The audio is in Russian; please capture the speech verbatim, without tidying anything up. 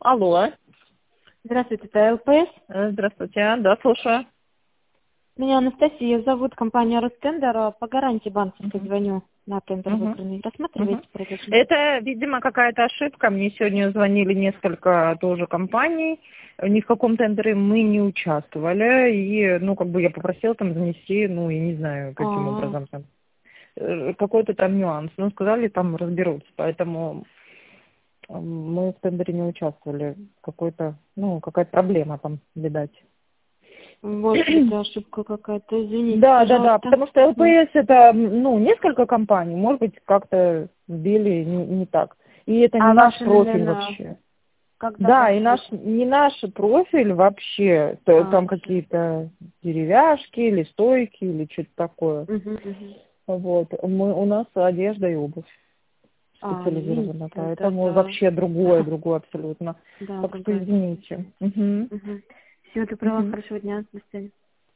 Алло. Здравствуйте, это ЛПС. Э, Здравствуйте, да, слушаю. Меня Анастасия зовут, компания Ростендер. По гарантии банковской Мгм. звоню на тендер Мгм. выбранный. Мгм. Рассматриваете предложение? Это, видимо, какая-то ошибка. Мне сегодня звонили несколько тоже компаний. Ни в каком тендере мы не участвовали. И, ну, как бы я попросила там занести, ну, я не знаю, каким А, образом там. Э, Какой-то там нюанс. Ну, сказали, там разберутся. Поэтому э, мы в тендере не участвовали. Какой-то, ну, какая-то проблема там, видать. может быть, ошибка какая-то. Извините, Да, да, да, пожалуйста. потому что М. ЛПС это, ну, несколько компаний, может быть, как-то вбили не, не так. И это не А наш ваш профиль именно вообще. когда Да, и наш, подписываете? не наш профиль вообще, то- А, там всё. какие-то деревяшки или стойки или что-то такое. Мгм, мгм. Вот, мы, у нас одежда и обувь А, извините, специализирована, поэтому тогда... вообще другое, другое абсолютно. Да, Так что другая извините. получается. Угу. Угу. Всего доброго, Угу. хорошего дня, до свидания.